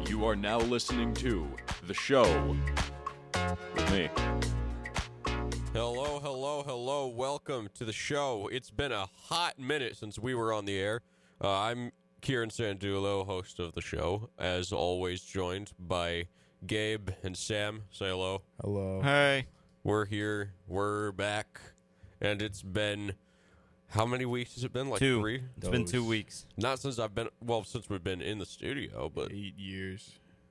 You are now listening to The Show with me. Hello, hello, hello. Welcome to the show. It's been a hot minute since we were on the air. I'm Kieran Sandulo, host of the show, as always joined by Gabe and Sam. Say hello. Hello. Hey. We're here. We're back. And it's been, how many weeks has it been? Like 2. 3? It's been 2 weeks. Not since I've been, well, since we've been in the studio, but 8 years.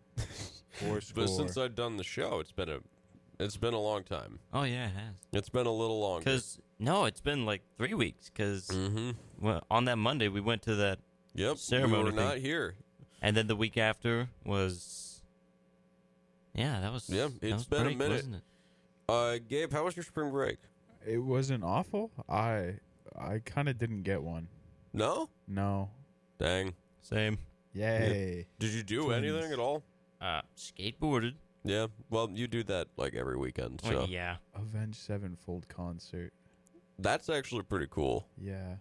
4 but since I've done the show, it's been a long time. Oh, yeah, it has. It's been a little longer. It's been like 3 weeks. Because Mm-hmm. on that Monday, we went to that Yep, ceremony we were thing. not here. And then the week after was... Yeah, that was... Yeah, that it's was been a break, minute. wasn't it? Gabe, how was your spring break? It wasn't awful. I kind of didn't get one. No? No. Dang. Same. Yay. Did you do Twins. anything at all? Skateboarded. Yeah. Well, you do that like every weekend, so Well, yeah. Avenged Sevenfold concert. that's actually pretty cool. Yeah.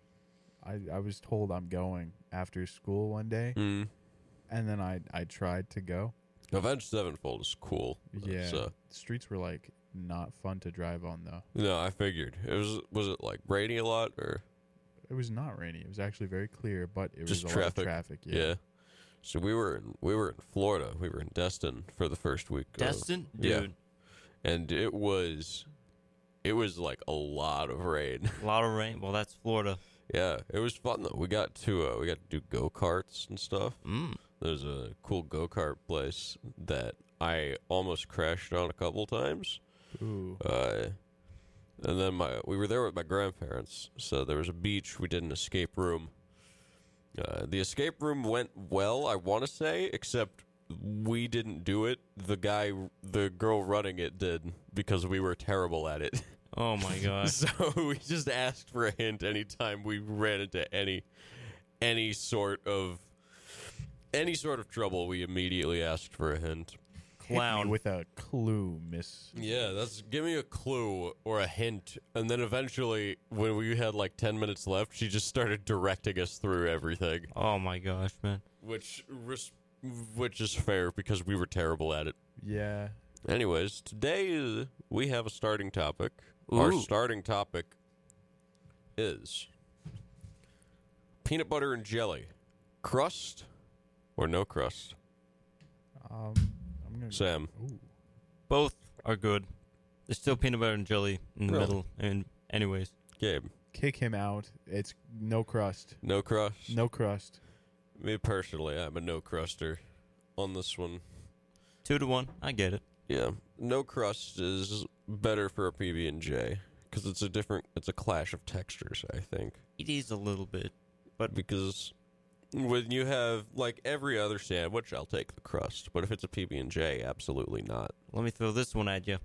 I was told I'm going after school one day, Mm. and then I tried to go. Avenged Sevenfold is cool. Yeah. So, The streets were like not fun to drive on though. no, I figured. Was it like rainy a lot or It was not rainy. It was actually very clear, but it just was a traffic? lot of traffic. Yeah. So we were in Florida. We were in Destin for the first week. Destin? yeah. Dude. And it was like a lot of rain. A lot of rain. Well, that's Florida. Yeah, it was fun though. We got to do go-karts and stuff. Mm. There's a cool go-kart place that I almost crashed on a couple times. Ooh. And then we were there with my grandparents, so there was a beach. We did an escape room. The escape room went well, I want to say, except we didn't do it. The girl running it did because we were terrible at it. Oh, my gosh. So we just asked for a hint anytime we ran into any sort of trouble. We immediately asked for a hint. Hit me Clown. with a clue, miss. Yeah, give me a clue or a hint, and then eventually, when we had like 10 minutes left, she just started directing us through everything, Oh, my gosh, man. which is fair because we were terrible at it. Yeah. Anyways, today we have a starting topic. Our Ooh. starting topic is peanut butter and jelly, crust or no crust. I'm gonna. Sam, Ooh. Both are good. There's still peanut butter and jelly in the Really? middle. And anyways. Gabe, Kick him out. It's no crust. no crust. No crust. Me personally, I'm a no cruster on this one. 2-1. I get it. Yeah, no crust is better for a PB&J because it's a clash of textures, I think. It is a little bit. Because when you have like every other sandwich, I'll take the crust, but if it's a PB&J, absolutely not. Let me throw this one at you.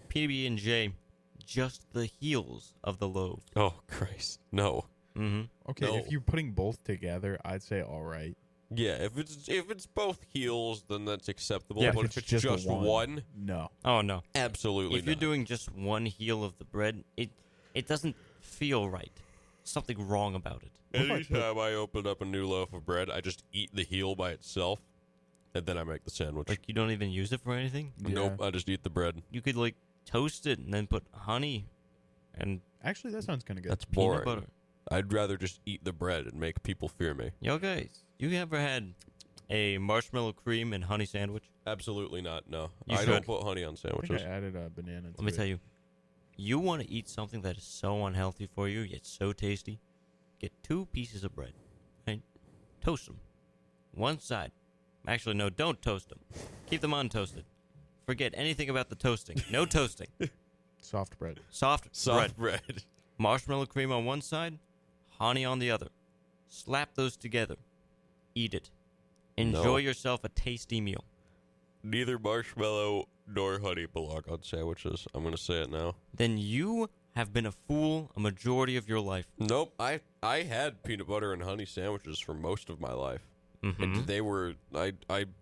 PB&J, just the heels of the loaf. Oh Christ, no. Mm-hmm. Okay, No. if you're putting both together, I'd say all right. Yeah, if it's both heels, then that's acceptable. Yeah, but if if it's it's just just one. one, No. Oh, no. absolutely If you're not. doing just one heel of the bread, it doesn't feel right. Something wrong about it. What if I Anytime I open up a new loaf of bread, I just eat the heel by itself, and then I make the sandwich. Like, you don't even use it for anything? Nope, I just eat the bread. You could, like, toast it and then put honey and Actually, that sounds kind of good. That's peanut boring. butter. I'd rather just eat the bread and make people fear me. Yo, guys, you ever had a marshmallow cream and honey sandwich? Absolutely not. No, You I don't should. put honey on I think sandwiches. I added a banana to Let me tell you, you want to eat something that is so unhealthy for you, yet so tasty? Get 2 pieces of bread, right? Toast them. One side. Actually, no, don't toast them. Keep them untoasted. Forget anything about the toasting. No toasting. Soft bread. Soft Soft bread. bread. Marshmallow cream on one side, honey on the other. Slap those together. Eat it. Enjoy No. yourself a tasty meal. Neither marshmallow nor honey belong on sandwiches. I'm going to say it now. Then you have been a fool a majority of your life. Nope. I had peanut butter and honey sandwiches for most of my life. Mm-hmm. And they were, I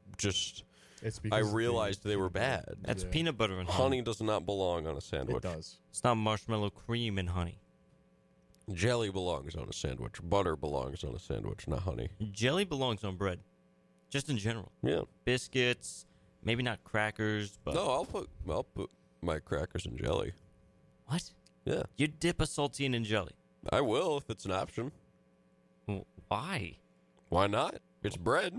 It's because I of the realized they were peanut butter. bad. That's Yeah. peanut butter and honey. Honey does not belong on a sandwich. It does. It's not marshmallow cream and honey. Jelly belongs on a sandwich. Butter belongs on a sandwich, not honey. Jelly belongs on bread. Just in general. Yeah. Biscuits, maybe not crackers, but No, I'll put my crackers in jelly. what? Yeah. You dip a saltine in jelly. I will if it's an option. Why? Why not? It's bread.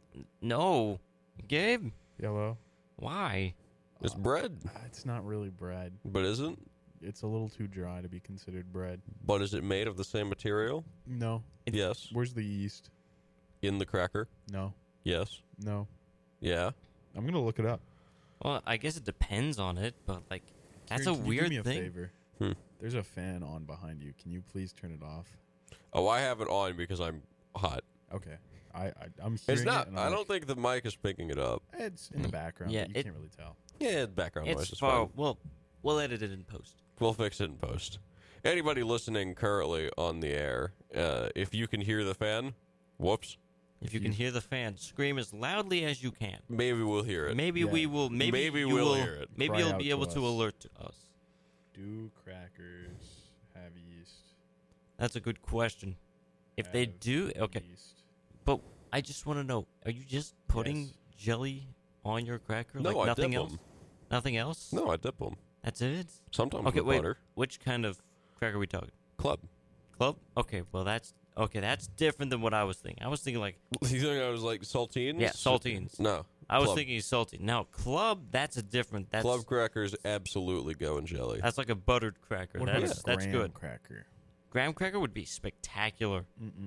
No. Gabe, Yellow. why? It's bread. It's not really bread. But isn't? It's a little too dry to be considered bread. But is it made of the same material? No. Yes. Where's the yeast? In the cracker? No. Yes. No. Yeah. I'm gonna look it up. Well, I guess it depends on it, but like that's Kieran, a can you weird do me a thing. favor? There's a fan on behind you. Can you please turn it off? Oh, I have it on because I'm hot. Okay. I'm hearing It's not. it. And I I'm don't think the mic is picking it up. like, it's in the background. Yeah, but you it- can't really tell. Yeah, background noise It's is far. fine. We'll edit it in post. We'll fix it in post. Anybody listening currently on the air, if you can hear the fan, whoops, If you can hear the fan, scream as loudly as you can. maybe we'll hear it. Maybe Yeah. we will. Maybe Maybe you we'll will hear it. Maybe Cry you'll out be to able to us. alert to us. Do crackers have yeast? That's a good question. If they Have do, okay. Yeast. But I just want to know: are you just putting Yes. jelly on your cracker? No, like I nothing dip else. 'em. Nothing else. No, I dip them. That's it. Sometimes Okay, with wait. butter. Which kind of cracker are we talking? Club. Club? Okay, well that's different than what I was thinking. I was thinking like You think I was like saltines? Yeah, saltines. No. I was Club. thinking salty. Now club, that's a different. That's Club crackers absolutely go in jelly. that's like a buttered cracker. What about That's a that's graham good. cracker? Graham cracker would be spectacular.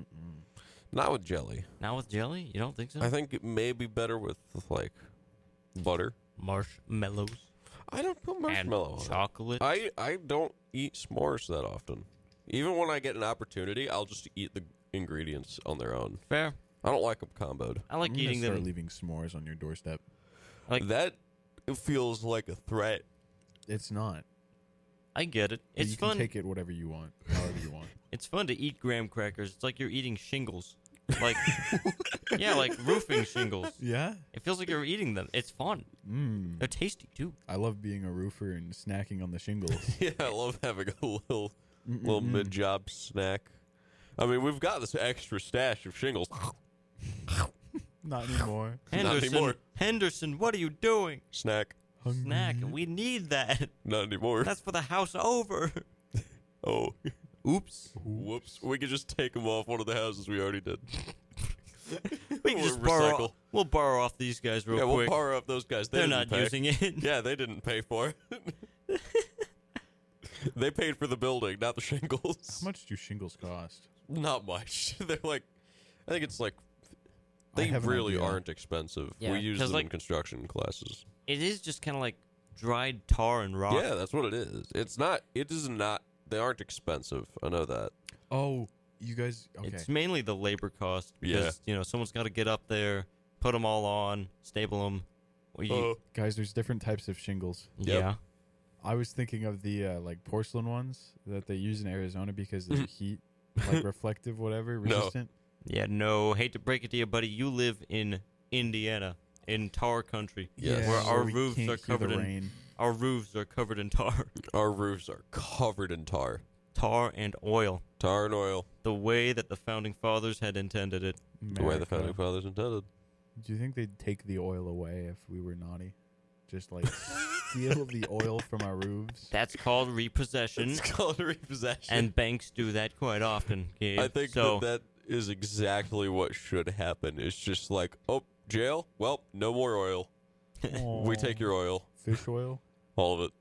Not with jelly. Now with jelly, you don't think so? I think it may be better with like butter. Marshmallows I don't put and marshmallow on it. chocolate. I don't eat s'mores that often. Even when I get an opportunity, I'll just eat the ingredients on their own. Fair. I don't like them comboed. I like I'm gonna eating start them. leaving s'mores on your doorstep. Like That feels like a threat. It's not. I get it. But It's you fun. can take it whatever you want, however you want. It's fun to eat graham crackers. It's like you're eating shingles. Like yeah, like roofing shingles. Yeah. It feels like you're eating them. It's fun. They're tasty too. I love being a roofer and snacking on the shingles. Yeah, I love having a little mid-job snack. I mean, we've got this extra stash of shingles. Not anymore. anymore. Henderson, what are you doing? Snack. Snack. We need that. Not anymore. That's for the house over. Oh. Oops. Whoops. We could just take them off one of the houses we already did. We can Or just recycle. We'll borrow off these guys real Yeah, we'll quick. power up those guys. They're didn't not pay. using it. Yeah, they didn't pay for it. They paid for the building, not the shingles. How much do shingles cost? Not much. They're like, I think it's like, I they have an really idea. aren't expensive. Yeah, We use 'cause, them in like- construction classes. It is just kind of like dried tar and rock. Yeah, that's what it is. It's not, it is not, they aren't expensive. I know that. Oh, you guys. Okay. It's mainly the labor cost Yeah. because someone's got to get up there, put them all on, staple them. Guys, there's different types of shingles. Yep. Yeah. I was thinking of the like porcelain ones that they use in Arizona because they're heat, like reflective, whatever, No. resistant. Yeah, no, hate to break it to you, buddy. You live in Indiana, in tar country. Yes. Where our we roofs can't are hear the covered in rain. our roofs are covered in tar. Our roofs are covered in tar. Tar and oil. Tar and oil. The way that the founding fathers had intended it. The way the America. founding fathers intended. Do you think they'd take the oil away if we were naughty? Just like steal the oil from our roofs? That's called repossession. It's called repossession. And banks do that quite often, Gabe. I think so. that is exactly what should happen. It's just like, oh, jail? Well, no more oil. We take your oil. Fish oil? All of it.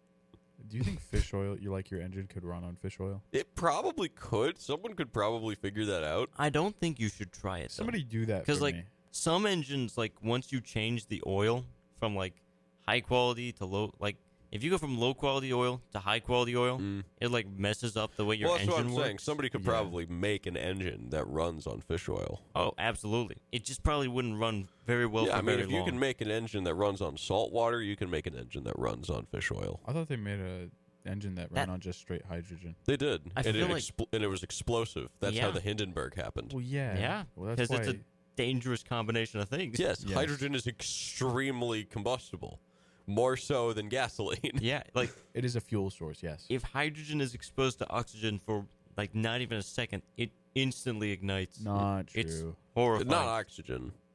Do you think fish oil, your engine could run on fish oil? It probably could. Someone could probably figure that out. I don't think you should try it. Somebody do that for Because, like, me. some engines, like, once you change the oil from, like, high quality to low, like, if you go from low quality oil to high quality oil, it, like, messes up the way your Well, that's engine what I'm works. saying. Somebody could Yeah. probably make an engine that runs on fish oil. Oh, absolutely. It just probably wouldn't run very well Yeah, for I mean, very if long. you can make an engine that runs on salt water, you can make an engine that runs on fish oil. I thought they made a engine that ran on just straight hydrogen. They did, I and feel it like- and it was explosive. That's how Yeah. the Hindenburg happened. Well, yeah. Yeah, Well, that's because why. it's a dangerous combination of things. Yes, Yes. hydrogen is extremely combustible, more so than gasoline. Yeah, like, It is a fuel source, yes. if hydrogen is exposed to oxygen for, like, not even a second, it instantly ignites. Not It's true. horrifying. Not oxygen.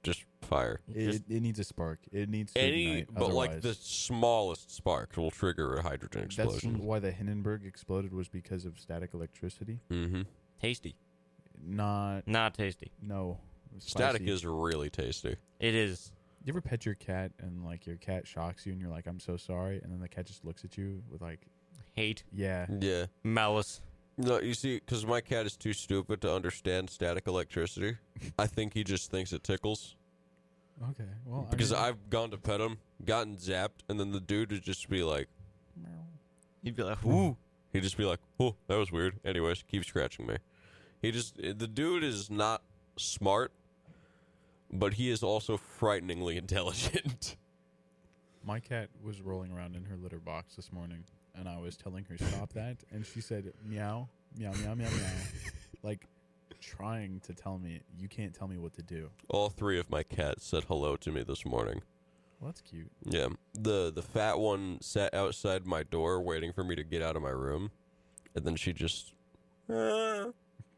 just fire. It needs a spark. It needs to Any, ignite, but like otherwise- the smallest spark will trigger a hydrogen That's explosion. why the Hindenburg exploded, was because of static electricity. Mm-hmm. Tasty. Not Tasty. no. Static spicy. is really tasty. It is. You ever pet your cat and like your cat shocks you and you're like, I'm so sorry, and then the cat just looks at you with like, Hate. yeah. Yeah. Malice. No, you see, because my cat is too stupid to understand static electricity. I think he just thinks it tickles. Okay. Well, Because I've gone to pet him, gotten zapped, and then the dude would just be like, You'd be like, ooh. he'd just be like, oh, that was weird. Anyways, keep scratching me. The dude is not smart, but he is also frighteningly intelligent. My cat was rolling around in her litter box this morning, and I was telling her stop that, and she said meow, meow, meow, meow, meow, like trying to tell me you can't tell me what to do. All three of my cats said hello to me this morning. Well, that's cute. Yeah, the fat one sat outside my door waiting for me to get out of my room, and then she just meow.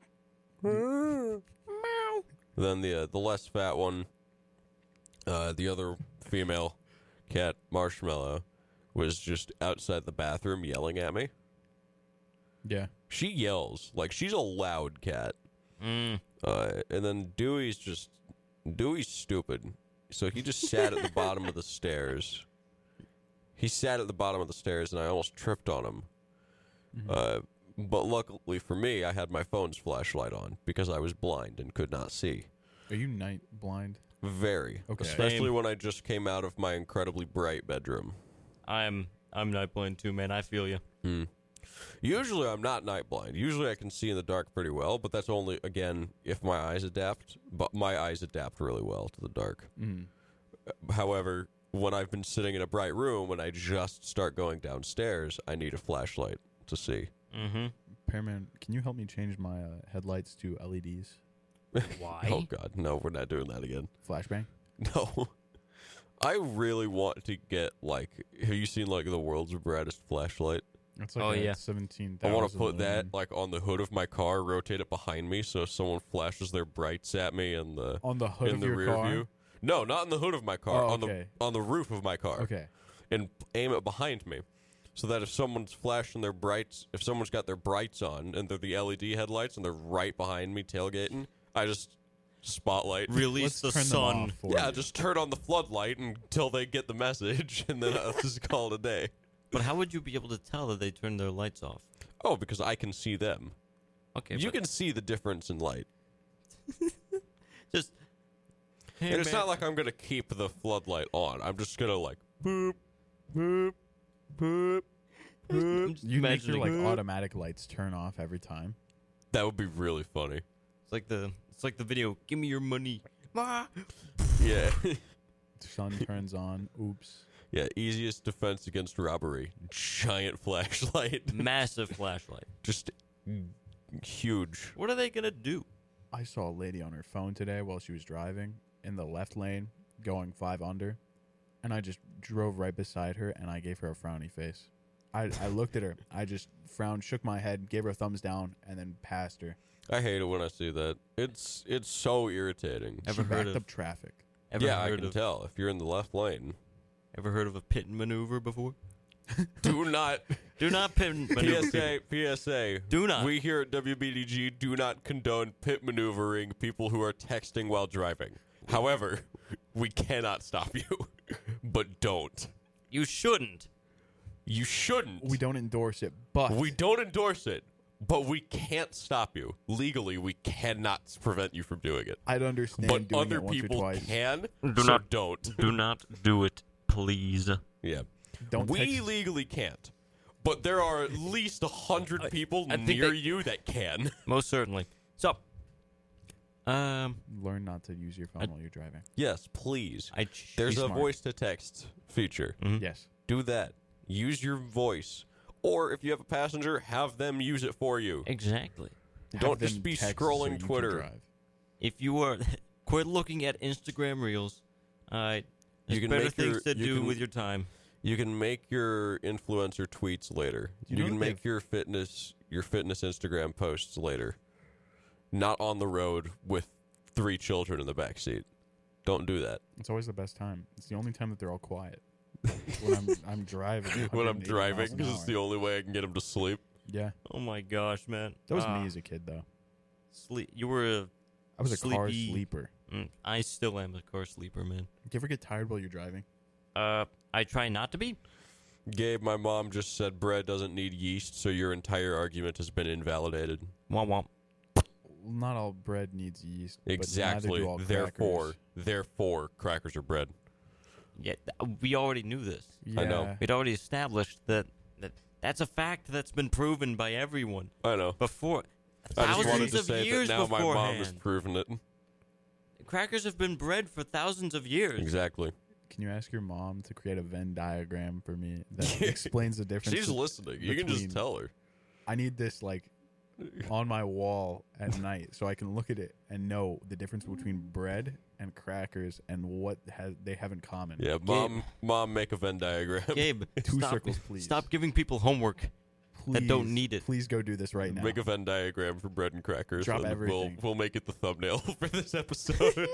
Then the less fat one, the other female cat, Marshmallow, was just outside the bathroom yelling at me. Yeah. She yells like she's a loud cat. Mm. And then Dewey's stupid. So he just sat at the bottom of the stairs. He sat at the bottom of the stairs, and I almost tripped on him. But luckily for me, I had my phone's flashlight on because I was blind and could not see. Are you night blind? Very. Okay. Especially Same. when I just came out of my incredibly bright bedroom. I'm night blind too, man. I feel you. Usually I'm not night blind. Usually I can see in the dark pretty well, but that's only, again, if my eyes adapt. But my eyes adapt really well to the dark. However, when I've been sitting in a bright room and I just start going downstairs, I need a flashlight to see. Mm-hmm. Pearman, can you help me change my headlights to LEDs? Why? Oh, God. No, we're not doing that again. Flashbang? No. I really want to get, like, have you seen, like, the world's brightest flashlight? That's like Oh, yeah. 17,000. I want to put that, lumen. like, on the hood of my car, rotate it behind me, so if someone flashes their brights at me in the on the hood in of the your rear car. view. No, not in the hood of my car. Oh, on okay. the roof of my car. Okay. And aim it behind me, so that if someone's flashing their brights, if someone's got their brights on and they're the LED headlights and they're right behind me tailgating, I just spotlight. Release Let's the turn them sun. off for Yeah, you. just turn on the floodlight until they get the message, and then I'll just call it a day. But how would you be able to tell that they turned their lights off? Oh, because I can see them. Okay, You but can see the difference in light. just. Hey, And it's man. not like I'm going to keep the floodlight on. I'm just going to, like, boop, boop, boop, boop. I'm just You make your like imagining- automatic lights turn off every time. That would be really funny. It's like the video. Give me your money. Ah! Yeah. Sun turns on. Oops. Yeah, easiest defense against robbery. Giant flashlight. Massive flashlight. Just huge. What are they gonna do? I saw a lady on her phone today while she was driving in the left lane going 5 under, and I just drove right beside her and I gave her a frowny face. I looked at her. I just frowned, shook my head, gave her a thumbs down, and then passed her. I hate it when I see that. It's so irritating. Ever she heard backed of- up traffic. Ever Yeah, I heard can of tell. If you're in the left lane. Ever heard of a pit maneuver before? Do not. Do not pit maneuver. PSA. Do not. We here at WBDG do not condone pit maneuvering people who are texting while driving. However, we cannot stop you. But don't. You shouldn't. You shouldn't. We don't endorse it, but We don't endorse it, but we can't stop you. Legally, we cannot prevent you from doing it. I'd understand But doing other it once or people twice. can, Do so not- don't. Do not do it, please. Yeah. Don't We text- legally can't. But there are at least 100 people I think near they- you that can. Most certainly. So, Learn not to use your phone while you're driving. Yes, please. There's There's Be a smart. voice-to-text feature. Yes. Do that. Use your voice. Or if you have a passenger, have them use it for you. exactly. Don't Have just them be text scrolling so you can Twitter. drive. If you are, quit looking at Instagram Reels. There's You can better make your- things to you do can- with your time. You can make your influencer tweets later. You You, know can that make your fitness Instagram posts later. Not on the road with 3 children in the back seat. Don't do that. It's always the best time. It's the only time that they're all quiet. When I'm driving. When I'm 180 driving, miles an because it's hour. the only way I can get them to sleep. Yeah, Oh my gosh, man. that was me as a kid though. Sleep. You were I was a car Sleepy. sleeper. I still am a car sleeper, man. Do you ever get tired while you're driving? I try not to be. Gabe, my mom just said bread doesn't need yeast, so your entire argument has been invalidated. Womp womp. Not all bread needs yeast. Exactly. But neither do all Therefore, crackers are bread. Yeah, we already knew this. Yeah. I know. We'd already established that's a fact that's been proven by everyone I know. before. I just wanted Thousands to of say that years now my mom has beforehand. proven it. Crackers have been bred for thousands of years. Exactly. Can you ask your mom to create a Venn diagram for me that explains the difference? She's listening. You can between- just tell her. I need this like on my wall at night so I can look at it and know the difference between bread and crackers and what they have in common. Yeah, mom, make a Venn diagram. Gabe, Two stop, circles, please. Stop giving people homework. that don't need it. Please go do this right now. Make a Venn diagram for bread and crackers. Drop and everything. We'll make it the thumbnail for this episode.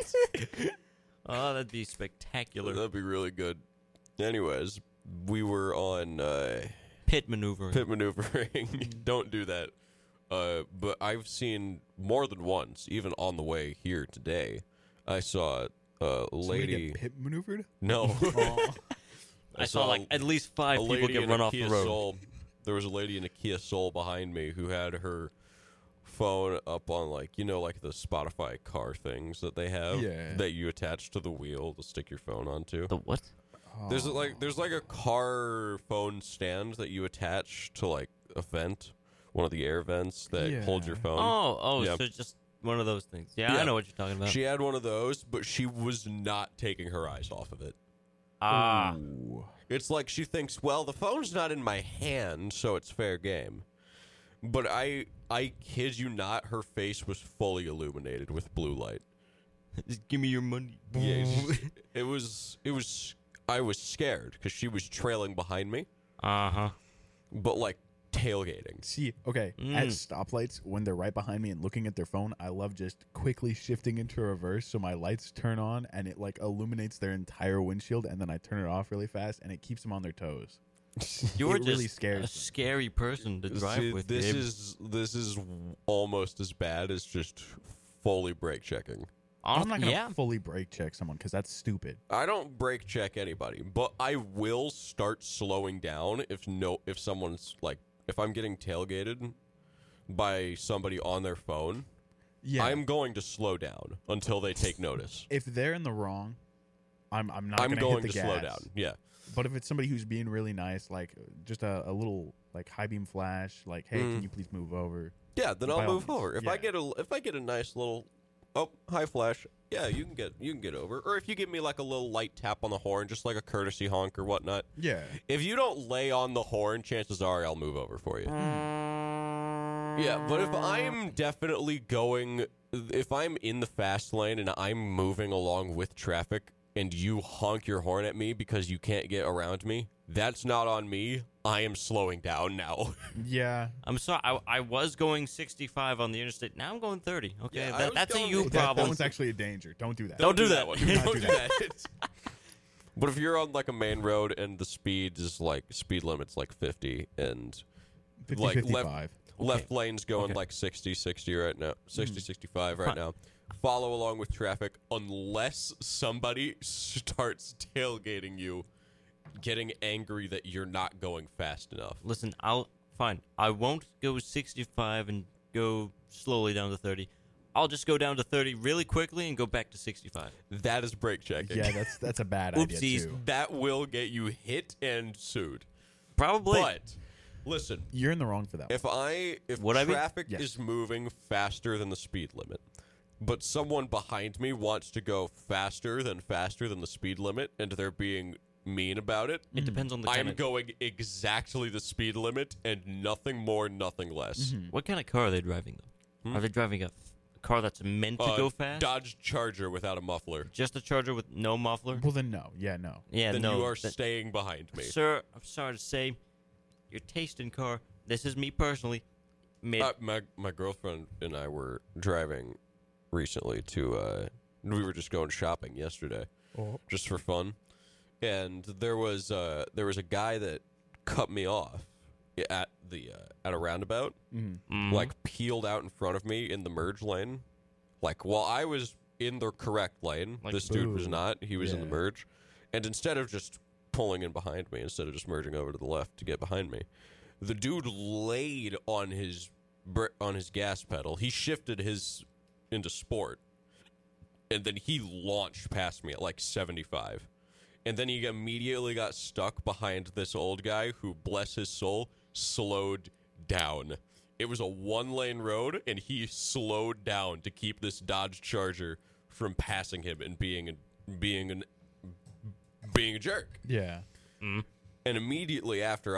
Oh, that'd be spectacular. That'd be really good. Anyways, we were on Pit maneuvering. pit maneuvering. Don't do that. But I've seen more than once, even on the way here today, I saw a Somebody lady. get pit maneuvered? No. Oh. I saw like at least 5 a people lady get in run a off Kia the road. Soul. There was a lady in a Kia Soul behind me who had her phone up on like the Spotify car things that they have Yeah. that you attach to the wheel to stick your phone onto. The what? There's like a car phone stand that you attach to like a vent, one of the air vents that hold your Yeah. phone. Oh, Yeah. so just one of those things. Yeah, Yeah. I know what you're talking about. She had one of those, but she was not taking her eyes off of it. Ah, Ooh. It's like she thinks, well, the phone's not in my hand, so it's fair game. But I kid you not, her face was fully illuminated with blue light. just give me your money. Yeah, it was. I was scared because she was trailing behind me, Uh-huh. but like tailgating. See, okay, at stoplights, when they're right behind me and looking at their phone, I love just quickly shifting into reverse so my lights turn on and it like illuminates their entire windshield, and then I turn it off really fast and it keeps them on their toes. You're It just really scares a them. scary person to drive See, with, this Gabe. is almost as bad as just fully brake checking. I'm not gonna yeah. fully brake check someone because that's stupid. I don't brake check anybody, but I will start slowing down if someone's like if I'm getting tailgated by somebody on their phone. Yeah, I'm going to slow down until they take notice. if they're in the wrong, I'm not I'm gonna going hit the to gas. slow down. Yeah. But if it's somebody who's being really nice, like just a little like high beam flash, like hey, can you please move over? Yeah, then By I'll all move means, over. If yeah. I get a nice little high flash, yeah, you can get over. Or if you give me like a little light tap on the horn, just like a courtesy honk or whatnot. Yeah, If you don't lay on the horn, chances are I'll move over for you. Yeah, but if I'm definitely going, if I'm in the fast lane and I'm moving along with traffic and you honk your horn at me because you can't get around me, that's not on me. I am slowing down now. yeah. I'm sorry. I was going 65 on the interstate. Now I'm going 30. Okay, Yeah, I was that's a going- you That- That problem. one's actually a danger. Don't do that. Don't do that. one. Do not Don't do do that. that. But if you're on like a main road and the speed limit's like 50 and 50, like 55. left lane's going Okay. like 60 right now, 65 right now. Follow along with traffic unless somebody starts tailgating you, getting angry that you're not going fast enough. Listen, fine. I won't go 65 and go slowly down to 30. I'll just go down to 30 really quickly and go back to 65. That is brake checking. Yeah, that's a bad idea Oopsies. too. That will get you hit and sued. Probably. But listen, You're in the wrong for that. if Would I be? traffic Yes. is moving faster than the speed limit, but someone behind me wants to go faster than the speed limit, and they're being mean about it, It depends on the kind I'm of... going exactly the speed limit and nothing more, nothing less. What kind of car are they driving, though? Are they driving a car that's meant to go fast? Dodge Charger without a muffler. Just a Charger with no muffler? Well, then no. Yeah, no. Yeah, Then no. you are that- staying behind me. Sir, I'm sorry to say, your taste in car, this is me personally, My girlfriend and I were driving recently to We were just going shopping yesterday, Oh. just for fun, and there was a guy that cut me off at a roundabout, Mhm. like peeled out in front of me in the merge lane, like while I was in the correct lane, Like, this dude was ooh, not. He was in the yeah. merge, and instead of just pulling in behind me, instead of just merging over to the left to get behind me, the dude laid on his gas pedal. He shifted his into sport, and then he launched past me at like 75. And then he immediately got stuck behind this old guy who, bless his soul, slowed down. It was a one-lane road, and he slowed down to keep this Dodge Charger from passing him and being a jerk. Yeah. And immediately after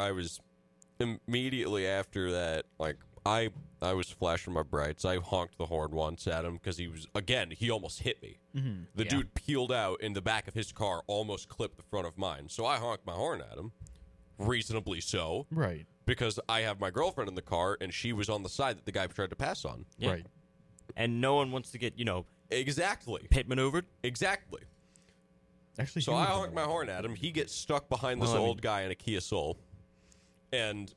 that, like I was flashing my brights. I honked the horn once at him because he almost hit me. The dude peeled out, and the back of his car almost clipped the front of mine. So I honked my horn at him, reasonably so, Right. because I have my girlfriend in the car, and she was on the side that the guy tried to pass on. Yeah. Right. And no one wants to get, Exactly. pit maneuvered. Exactly. Actually, So I honk my horn at him. He gets stuck behind this Well, I mean- old guy in a Kia Soul, and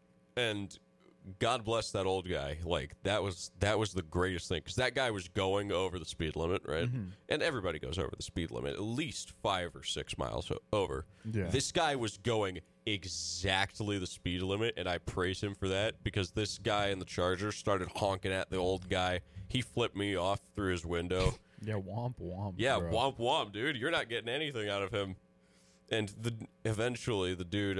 God bless that old guy. Like that was the greatest thing, because that guy was going over the speed limit, right? And everybody goes over the speed limit at least 5 or 6 miles over. Yeah. This guy was going exactly the speed limit, and I praise him for that, because this guy in the Charger started honking at the old guy. He flipped me off through his window. Yeah, womp womp. Yeah, bro. womp womp, dude. You're not getting anything out of him. And eventually, the dude,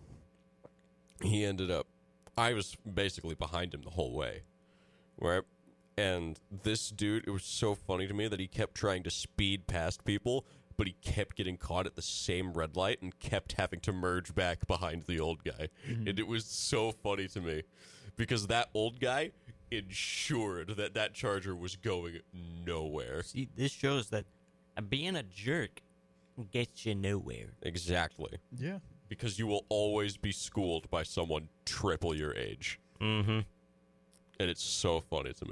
he ended up. I was basically behind him the whole way, right? And this dude, it was so funny to me that he kept trying to speed past people, but he kept getting caught at the same red light and kept having to merge back behind the old guy. And it was so funny to me, because that old guy ensured that Charger was going nowhere. See, this shows that being a jerk gets you nowhere. Exactly. Yeah. Because you will always be schooled by someone triple your age. Mm-hmm. And it's so funny to me.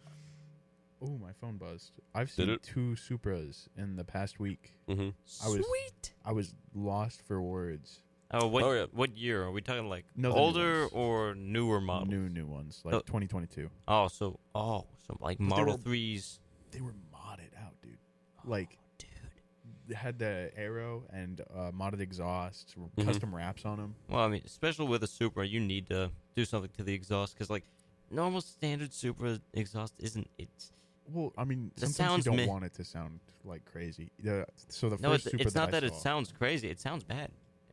Oh, my phone buzzed. I've Did seen it? 2 Supras in the past week. Mm-hmm. I was lost for words. Oh, what? Oh, yeah. What year are we talking? Like No, the new older ones. or newer models? New ones, like Oh. 2022. So like they Model were- 3s. They were modded out, dude. Like, Dude. they had the aero and modded exhausts, custom wraps on them. Well, I mean, especially with a Supra, you need to do something to the exhaust, because like normal standard Supra exhaust isn't. It's Well, I mean, It sometimes sounds you don't meh. want it to sound like crazy. So the no, first it's Supra not that I it saw, sounds crazy. It sounds bad.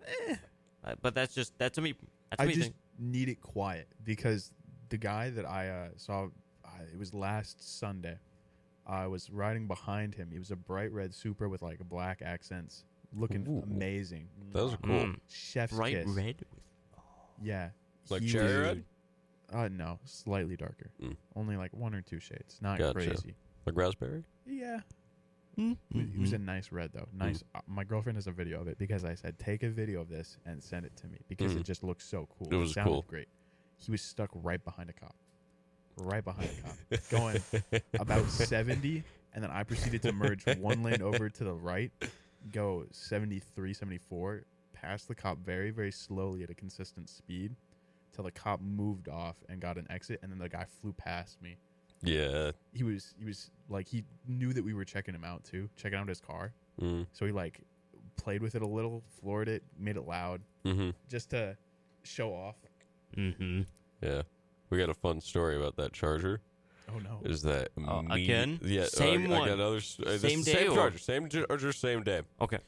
But that's to me. That's I me just thing. need it quiet, because the guy that I saw, it was last Sunday. I was riding behind him. He was a bright red Supra with like black accents, looking Ooh. amazing. Those are cool. Chef's Bright kiss. red. Yeah. Like He cherry was- red? No, slightly darker. Mm. Only like 1 or 2 shades. Not Gotcha. crazy. Like raspberry? Yeah. Mm-hmm. It was a nice red though. Nice. My girlfriend has a video of it, because I said take a video of this and send it to me, because it just looks so cool. It was sounded cool. great. He was stuck right behind a cop. Right behind a cop. Going about 70, and then I proceeded to merge 1 lane over to the right, go 73, 74, past the cop very, very slowly at a consistent speed till the cop moved off and got an exit, and then the guy flew past me. Yeah. He was like, he knew that we were checking him out too, checking out his car. Mm. So he like played with it a little, floored it, made it loud, Mm-hmm. just to show off. Mm-hmm. Yeah. We got a fun story about that Charger. Oh no! Is that again? Yeah. Same I one. got another, Same day same or- Charger. Same Charger, same day. Okay.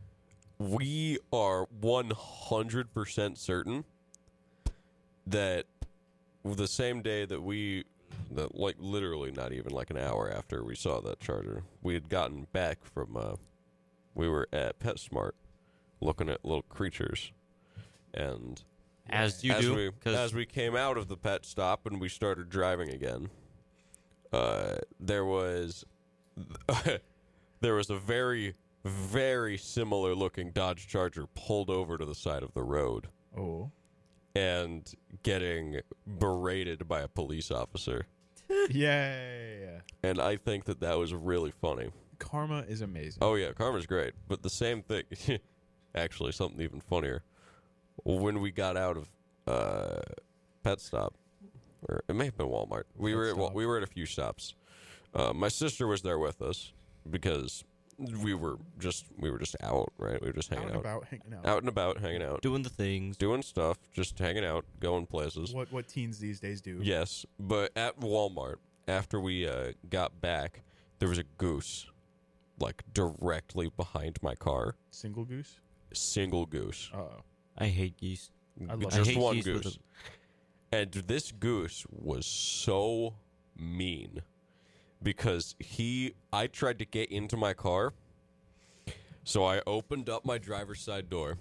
We are 100% certain that the same day that like literally not even like an hour after we saw that Charger, we had gotten back from, we were at PetSmart looking at little creatures. And As you do. as we came out of the pet stop and we started driving again, there was a very, very similar looking Dodge Charger pulled over to the side of the road Oh, and getting berated by a police officer. Yay! And I think that was really funny. Karma is amazing. Oh, yeah, karma's great. But the same thing, actually, something even funnier. When we got out of Pet Stop, or it may have been Walmart, we were at a few stops. My sister was there with us because we were just out, right? We were just hanging out. Out and about, hanging out. Doing the things. Doing stuff, just hanging out, going places. What teens these days do. Yes, but at Walmart, after we got back, there was a goose, like, directly behind my car. Single goose? Single goose. Uh-oh. I hate geese. Just hate one geese with goose. And this goose was so mean because I tried to get into my car, so I opened up my driver's side door,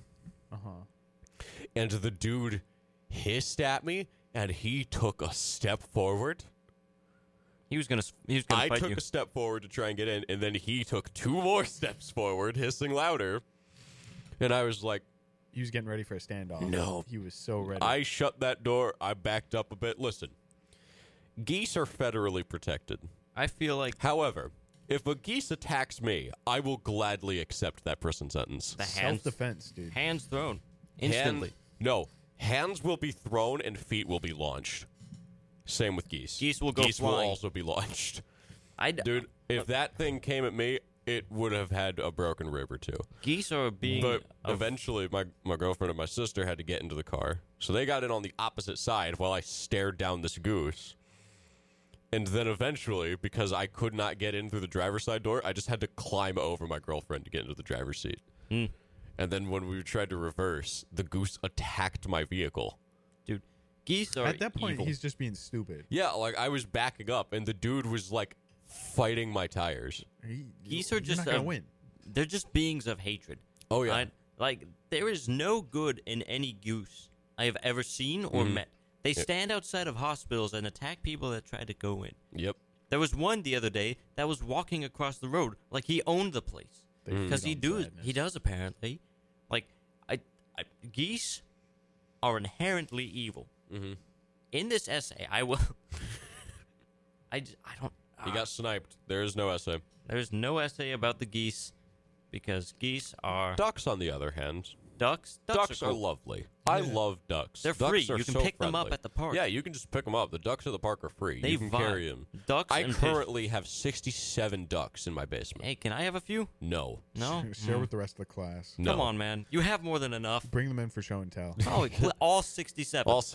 and the dude hissed at me, and he took a step forward. He was gonna I fight took you. a step forward to try and get in, and then he took 2 more steps forward, hissing louder. And I was like, He was getting ready for a standoff. No. He was so ready. I shut that door. I backed up a bit. Listen, geese are federally protected. I feel like However, if a geese attacks me, I will gladly accept that prison sentence. the hands Self-defense, dude. hands thrown instantly. Hands will be thrown and feet will be launched. Same with geese. Geese will go Geese will flying. also be launched. Dude, If that thing came at me, it would have had a broken rib or two. geese are being. But eventually, my girlfriend and my sister had to get into the car. So they got in on the opposite side while I stared down this goose. And then eventually, because I could not get in through the driver's side door, I just had to climb over my girlfriend to get into the driver's seat. And then when we tried to reverse, the goose attacked my vehicle. Dude, geese are At that point, evil. he's just being stupid. Yeah, like I was backing up, and the dude was like fighting my tires. Geese are You're just not gonna win. They're just beings of hatred. Oh, yeah. Right? Like there is no good in any goose I have ever seen or met. They stand outside of hospitals and attack people that try to go in. Yep. There was one the other day that was walking across the road like he owned the place They because feed he on do sadness. he does apparently. Like geese are inherently evil. In this essay, I will. I don't. He got sniped. There is no essay. There's no essay about the geese because geese are Ducks, on the other hand. ducks. Ducks are cool. lovely. I love ducks. They're Ducks free. are You can so pick them up friendly. at the park. Yeah, you can just pick them up. The ducks at the park are free. They you can vibe. carry them. Ducks I and currently have 67 ducks in my basement. Hey, can I have a few? No. No. Share with the rest of the class. No. Come on, man. You have more than enough. Bring them in for show and tell. Oh, all 67. All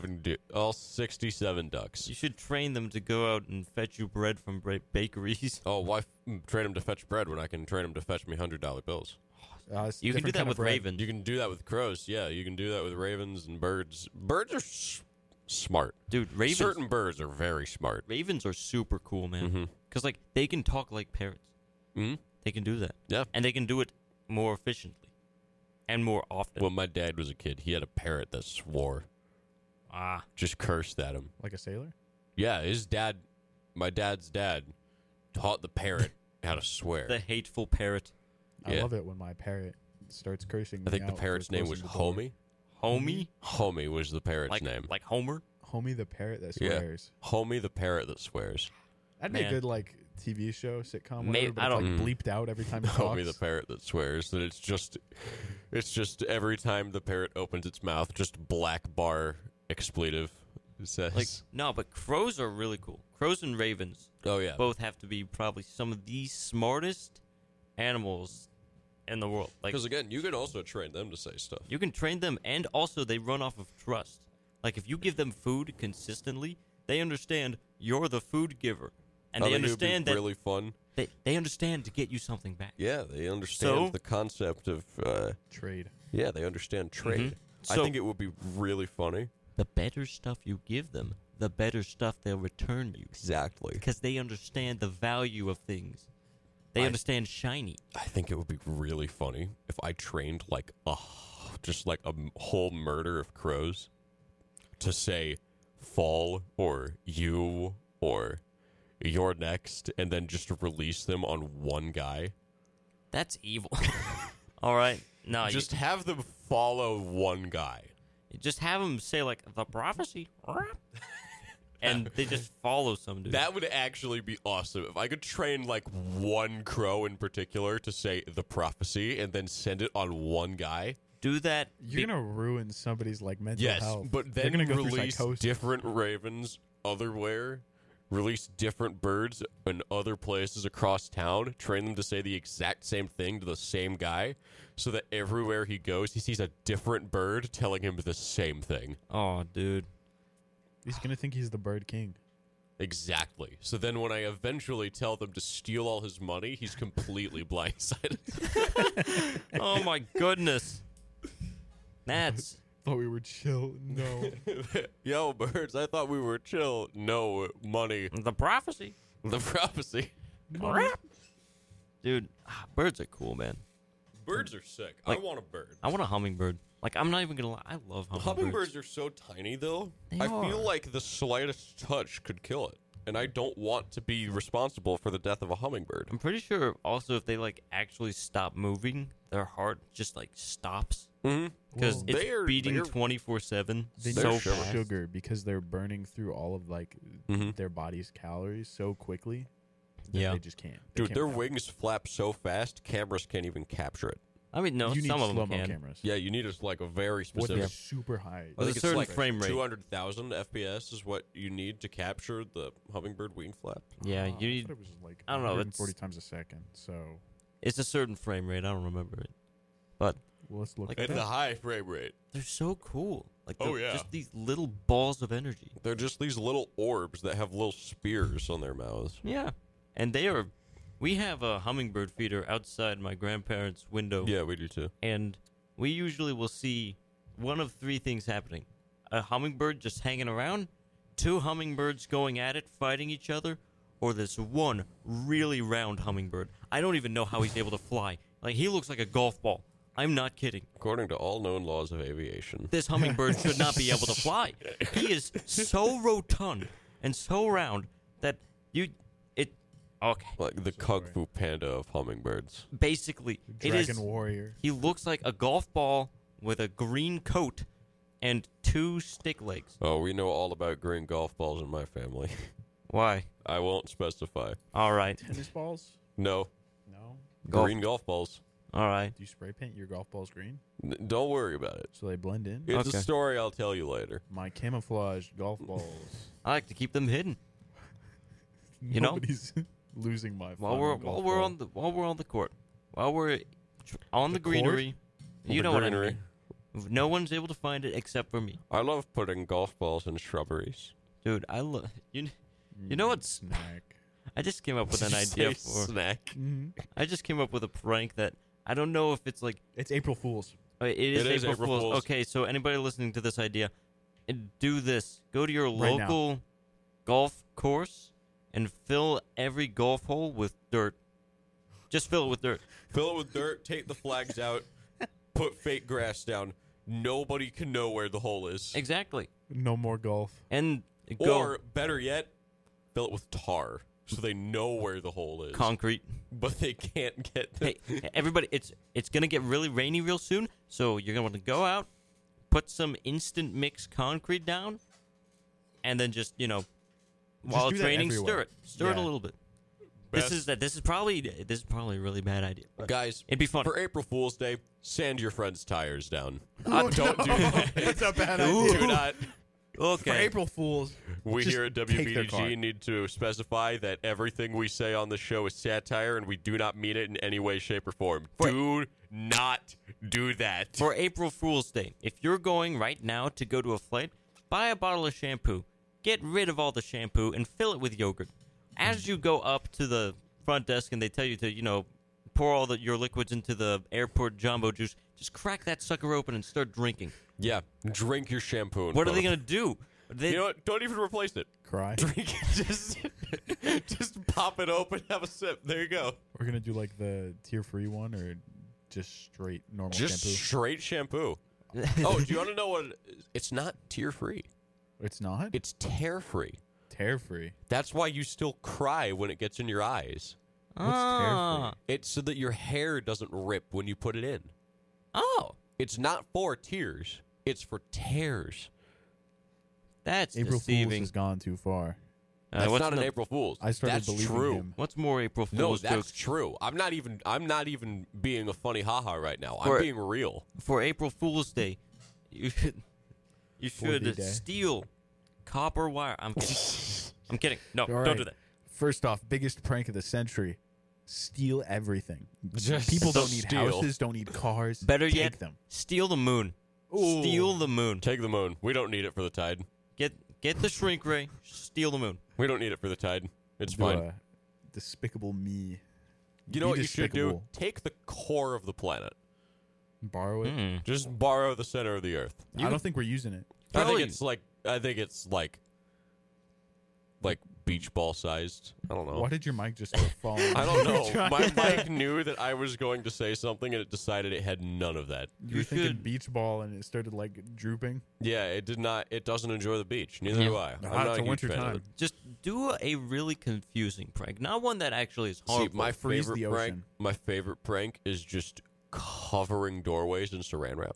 67 ducks. You should train them to go out and fetch you bread from bakeries. Oh, why train them to fetch bread when I can train them to fetch me $100 bills? It's You can do different that kind with of bread. ravens. You can do that with crows. Yeah, you can do that with ravens and birds. Birds are smart. Dude, ravens. Certain birds are very smart. Ravens are super cool, man. Because like they can talk like parrots. Mhm. They can do that. Yeah. And they can do it more efficiently and more often. When my dad was a kid, he had a parrot that swore. Just cursed at him. Like a sailor? Yeah, my dad's dad, taught the parrot how to swear. The hateful parrot. I Yeah. love it when my parrot starts cursing. I think me the out for parrot's name was closing the door. Homie. Homie? Homie was the parrot's Like name. like Homer? Homie the parrot that Yeah. swears. Homie the parrot that swears. That'd be a Man. good like TV show, sitcom, May- whatever, but I it's, don't- like bleeped out every time it Homie talks. the parrot that swears. That it's just every time the parrot opens its mouth, just black bar expletive. It says. Like no, but crows are really cool. Crows and ravens oh yeah. both have to be probably some of the smartest animals in the world. Like Because again, you can also train them to say stuff. you can train them, and also they run off of trust. Like if you give them food consistently, they understand you're the food giver, and I they think it would be understand that really fun. they understand to get you something back. Yeah, they understand So- the concept of. Trade. Yeah, they understand trade. I So- think it would be really funny. The better stuff you give them, the better stuff they'll return you, Exactly. because they understand the value of things. They understand shiny. I think it would be really funny if I trained like a whole murder of crows to say fall or you or you're next, and then just release them on one guy. That's evil. All right, no, Just have them follow one guy. you just have them say like the prophecy. and they just follow some dude. That would actually be awesome. If I could train like one crow in particular to say the prophecy and then send it on one guy. Do that. You're gonna ruin somebody's like mental Yes, health. but They're then gonna go through release psychosis. different ravens otherwhere, release different birds in other places across town, train them to say the exact same thing to the same guy, so that everywhere he goes, he sees a different bird telling him the same thing. Oh, dude. He's gonna think he's the bird king. Exactly. So then when I eventually tell them to steal all his money, he's completely blindsided. Oh my goodness. That's Thought we were chill. No. Yo, birds, I thought we were chill. No, money. the prophecy. The prophecy. Dude, birds are cool, man. Birds are sick. Like- I want a bird. I want a hummingbird. Like, I'm not even gonna lie. I love hummingbirds. Hummingbirds are so tiny, though. They I feel are. like the slightest touch could kill it. And I don't want to be responsible for the death of a hummingbird. I'm pretty sure also if they, like, actually stop moving, their heart just, like, stops. Mm-hmm. Because Well, it's they're- beating they're- 24/7 They They're so need sure. fast. sugar because they're burning through all of like Mhm. their body's calories so quickly. That Yeah. They just can't. They Dude, can't their without it. wings flap so fast, cameras can't even capture it. I mean, no, You need some of them slow-mo can. cameras. Yeah, you need a very With specific. a super high. I There's think a it's certain like frame rate. 200,000 FPS is what you need to capture the hummingbird wing flap. Yeah, Oh, you I need. thought it was like I don't know, 140 it's- times a second. So It's a certain frame rate. I don't remember it, but well, let's look Like at It's that. a high frame rate. they're so cool. Like, Oh, they're yeah. just these little balls of energy. They're just these little orbs that have little spears on their mouths. Yeah, and they are. We have a hummingbird feeder outside my grandparents' window. Yeah, we do too. And we usually will see one of three things happening: a hummingbird just hanging around, two hummingbirds going at it, fighting each other, or this one really round hummingbird. I don't even know how he's able to fly. Like, he looks like a golf ball. I'm not kidding. According to all known laws of aviation. This hummingbird should not be able to fly. He is so rotund and so round that okay. Like the Kung Fu Panda of hummingbirds. Basically, it is. Dragon Warrior. He looks like a golf ball with a green coat and two stick legs. Oh, we know all about green golf balls in my family. Why? I won't specify. All right. Tennis balls? No, No. Golf. green golf balls. All right. Do you spray paint your golf balls green Don't worry about it. so they blend in? It's Okay. a story I'll tell you later. My camouflage golf balls. I like to keep them hidden. You know? Nobody's losing my While fun we're golf while we're ball. on the while we're on the court, while we're on the, The court? greenery, you The know what I greenery. mean. No one's able to find it except for me, I love putting golf balls in shrubberies. dude. I love you. You know what's? snack? I just came up with an Did you idea say for. snack. I just came up with a prank that I don't know if it's like It's April Fool's. it is It is April April Fool's. Fool's. Okay, so anybody listening to this idea, do this. Go to your Right now. local golf course and fill every golf hole with dirt. Just fill it with dirt. Fill it with dirt, take the flags out, put fake grass down. Nobody can know where the hole is. Exactly. No more golf. And go Or, better yet, fill it with tar so they know where the hole is. concrete. But they can't get the... Hey, everybody, it's gonna get really rainy real soon, so you're gonna want to go out, put some instant mix concrete down, and then just while do it's that raining, everywhere. stir it a Yeah. little bit. Best- This is probably a really bad idea. but Guys, it'd be fun. for April Fool's Day, sand your friend's tires down. Don't do that. That's a bad Do idea. not. Okay. For April Fools, We just here at take their car. WBDG need to specify that everything we say on the show is satire and we do not mean it in any way, shape, or form. Do not do that. For April Fool's Day, if you're going right now to go to a flight, buy a bottle of shampoo. Get rid of all the shampoo and fill it with yogurt. As you go up to the front desk and they tell you to, pour all your liquids into the airport jumbo juice, just crack that sucker open and start drinking. Yeah, drink your shampoo. What are they going to do? You know what? Don't even replace it. cry. Drink it. Just pop it open, have a sip. There you go. We're gonna do like the tier-free one, or just straight normal Just shampoo. straight shampoo. Oh, do you want to know what? It's not tear free. It's not It's tear free. tear-free. That's why you still cry when it gets in your eyes. What's tear-free? It's so that your hair doesn't rip when you put it in. Oh, It's not for tears. It's for tears. That's April Fool's deceiving. has gone too far. That's what's not an the- April Fool's. I started That's believing true. him. What's more April No, Fool's that's jokes? true. I'm not even being a funny haha right now. For- I'm being real. For April Fool's Day, you should the day. steal copper wire. I'm kidding. I'm kidding. No, All don't right. do that. First off, biggest prank of the century. Steal everything. Just People don't need steal. houses, don't need cars. Better Take yet, them. steal the moon. Ooh. Steal the moon. Take the moon. We don't need it for the tide. Get the shrink ray. Steal the moon. We don't need it for the tide. It's Do fine. a Despicable Me. You know Be what you should do? despicable. Take the core of the planet. Borrow it. Mm. Just borrow the center of the earth. I don't think we're using it. I Probably- think it's like beach ball sized. I don't know. Why did your mic just start falling? I don't know. Trying My to- mic knew that I was going to say something, and it decided it had none of that. You were You thinking should- beach ball and it started like drooping. Yeah, it did not. It doesn't enjoy the beach. Neither Yeah. do I. I'm Ah, not it's a a huge winter fan of time. it. Just do a really confusing prank, not one that actually is See, harmful. my Freeze favorite the prank. ocean. My favorite prank is just covering doorways in Saran wrap.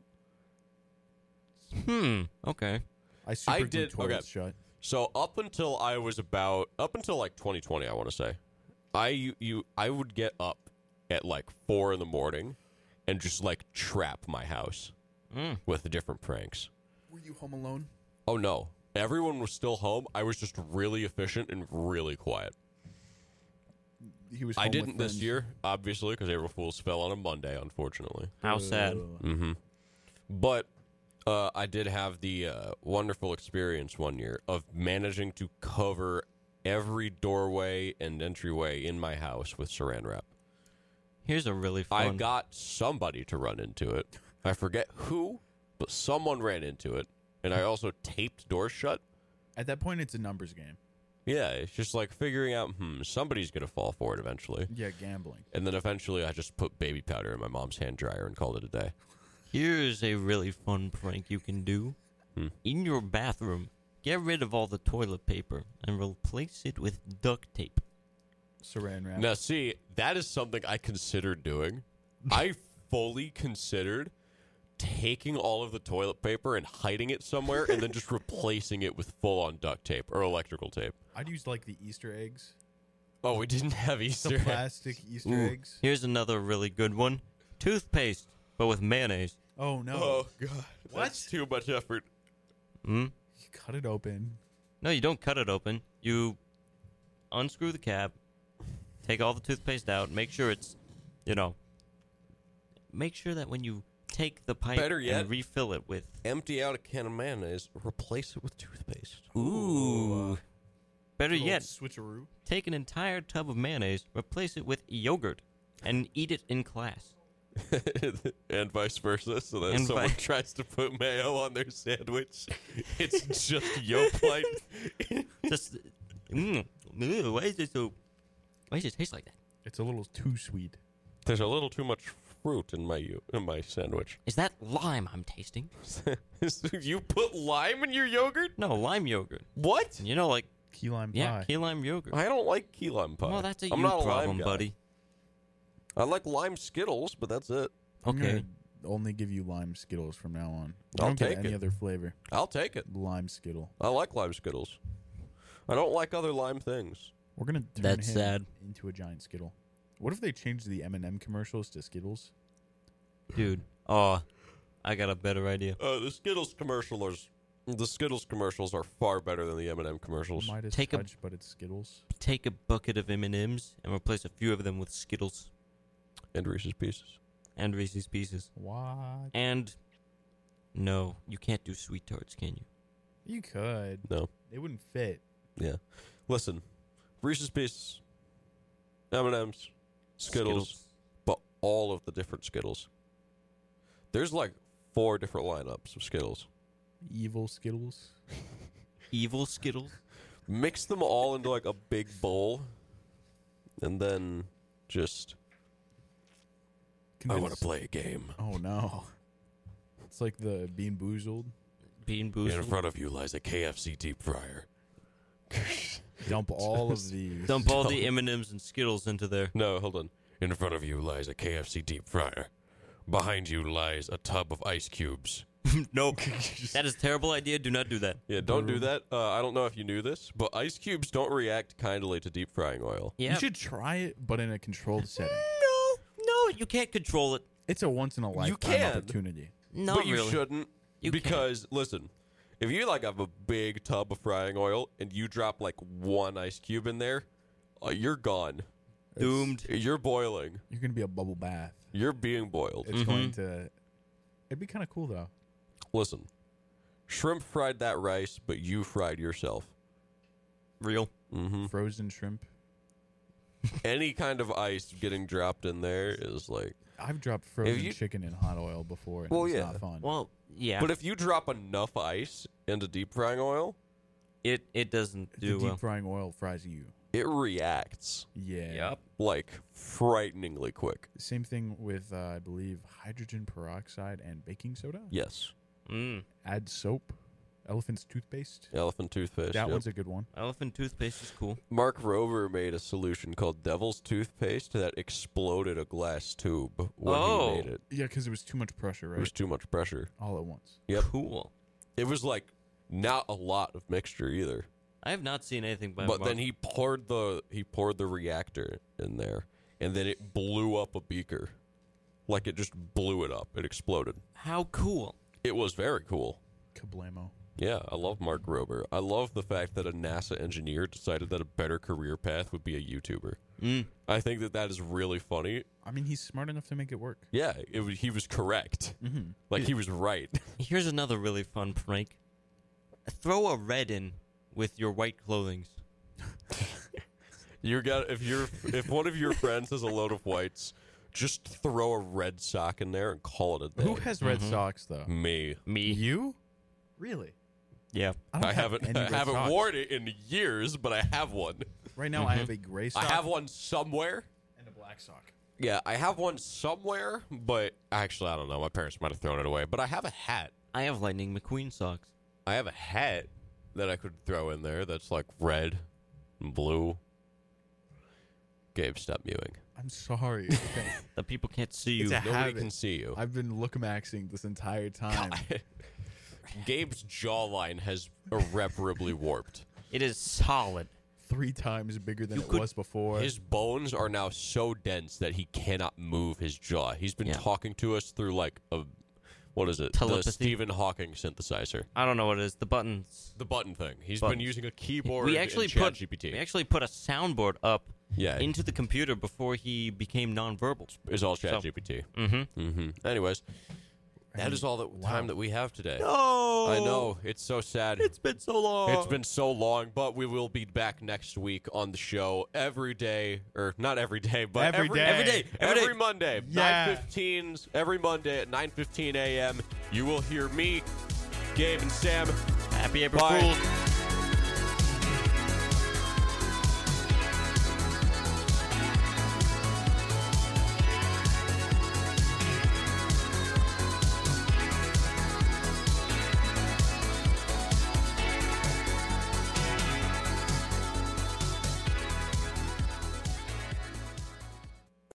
Okay. I super glued did- toilets okay. shut. So up until like 2020, I want to say, I would get up at like 4 a.m. and just like trap my house with different pranks. Were you home alone? Oh no, everyone was still home. I was just really efficient and really quiet. He was. I home with didn't this friends. year, obviously, because April Fool's fell on a Monday, unfortunately. How sad. Mm-hmm. But I did have the wonderful experience one year of managing to cover every doorway and entryway in my house with Saran wrap. Here's a really I fun. got somebody to run into it. I forget who, but someone ran into it. And I also taped doors shut. At that point, it's a numbers game. Yeah, it's just like figuring out, somebody's going to fall for it eventually. Yeah, gambling. And then eventually I just put baby powder in my mom's hand dryer and called it a day. Here's a really fun prank you can do. In your bathroom, get rid of all the toilet paper and replace it with duct tape. Saran wrap. Now, see, that is something I considered doing. I fully considered taking all of the toilet paper and hiding it somewhere and then just replacing it with full-on duct tape or electrical tape. I'd use like the Easter eggs. Oh, we didn't have The Easter eggs. plastic Easter Ooh. eggs. Here's another really good one. Toothpaste, but with mayonnaise. Oh no! Oh, God. What? That's too much effort. You cut it open. No, you don't cut it open. You unscrew the cap, take all the toothpaste out, make sure it's, make sure that when you take the pipe Better yet- and refill it with. Empty out a can of mayonnaise, replace it with toothpaste. Ooh. Better Little yet, switcheroo. take an entire tub of mayonnaise, replace it with yogurt, and eat it in class. And vice versa. So that And someone vi- tries to put mayo on their sandwich, it's just Yoplait. Just, why is it so? Why does it taste like that? It's a little too sweet. There's a little too much fruit in my sandwich. Is that lime I'm tasting? You put lime in your yogurt? No, lime yogurt. What? Like Key lime yeah, pie. key lime yogurt. I don't like key lime pie. Well, that's a I'm you not a problem, lime guy. buddy. I like lime Skittles, but that's it. I'm Okay. gonna only give you lime Skittles from now on. I'll I don't take get any it. other flavor. I'll take it. Lime Skittle. I like lime Skittles. I don't like other lime things. We're gonna turn That's him sad. into a giant Skittle. What if they changed the M&M commercials to Skittles? Dude, I got a better idea. The Skittles commercials are far better than the M&M commercials. Midas Take a- Touch, but it's Skittles. Take a bucket of M&Ms and replace a few of them with Skittles And Reese's Pieces. and Reese's Pieces. What? And no, you can't do sweet tarts, can you? You could. No. They wouldn't fit. Yeah. Listen, Reese's Pieces, M&M's, Skittles, but all of the different Skittles. There's like 4 different lineups of Skittles. Evil Skittles. Evil Skittles. Mix them all into like a big bowl, and then just... I want to play a game. Oh no. It's like the Bean Boozled. Bean In Boozled. front of you lies a KFC deep fryer. Dump all of these. Dump all the M&Ms and Skittles into there. No, hold on. In front of you lies a KFC deep fryer. Behind you lies a tub of ice cubes. Nope. That is a terrible idea. Do not do that. Yeah, don't do that. I don't know if you knew this, but ice cubes don't react kindly to deep frying oil. Yeah. You should try it, but in a controlled setting. No, you can't control it. It's a once in a lifetime can. opportunity. Not But you really. shouldn't, You because listen, if you like have a big tub of frying oil and you drop like one ice cube in there, you're gone. Doomed. You're boiling. You're gonna be a bubble bath. You're being boiled. It's going to. It'd be kind of cool though. Listen, shrimp fried that rice, but you fried yourself. Real. Frozen shrimp. Any kind of ice getting dropped in there is like. I've dropped frozen you- chicken in hot oil before, and Well, it's yeah. not fun. Well, yeah. But if you drop enough ice into deep frying oil, it doesn't the do deep well. frying oil fries you. it reacts Yeah. Yep. like frighteningly quick. Same thing with I believe hydrogen peroxide and baking soda. Yes. Add soap, elephant's toothpaste. Elephant toothpaste. That yep. one's a good one. Elephant toothpaste is cool. Mark Rover made a solution called Devil's Toothpaste that exploded a glass tube when he made it. Yeah, because it was too much pressure, It was right? too much pressure. All at once. Yep. Cool. It was like not a lot of mixture either. I have not seen anything by But then he poured the reactor in there, and then it blew up a beaker. Like it just blew it up. It exploded. How cool. It was very cool. Kablamo. Yeah, I love Mark Rober. I love the fact that a NASA engineer decided that a better career path would be a YouTuber. I think that is really funny. I mean, he's smart enough to make it work. Yeah, he was correct. Like he was right. Here's another really fun prank. Throw a red in with your white clothing. If one of your friends has a load of whites, just throw a red sock in there and call it a day. Who has red socks though? Me? Me. You? Really? Yeah. don't I have haven't any I red haven't socks. worn it in years, but I have one. Right now, I have a gray sock I have one somewhere. and a black sock. Yeah, I have one somewhere, but actually I don't know. My parents might have thrown it away. But I have a hat. I have Lightning McQueen socks. I have a hat that I could throw in there that's like red and blue. Gabe, stop mewing. I'm sorry. Okay. The people can't see you. It's a Nobody habit. can see you. I've been look-maxing this entire time. Gabe's jawline has irreparably warped. It is solid. 3 times bigger than You it could- was before. His bones are now so dense that he cannot move his jaw. He's been Yeah. talking to us through like what is it? Telepathy? The Stephen Hawking synthesizer. I don't know what it is. The buttons. The button thing. He's Buttons. been using a keyboard We actually and put ChatGPT. we actually put a soundboard up Yeah. into the computer before he became nonverbal. It's all ChatGPT. Anyways, that is all the time that we have today. Oh, I know. It's so sad. It's been so long. It's been so long, but we will be back next week on the show every day, or not every day, but Every day. Every day. Every Monday, Yeah. 9:15. Every Monday at 9:15 a.m. You will hear me, Gabe, and Sam. Happy April Bye. Fools.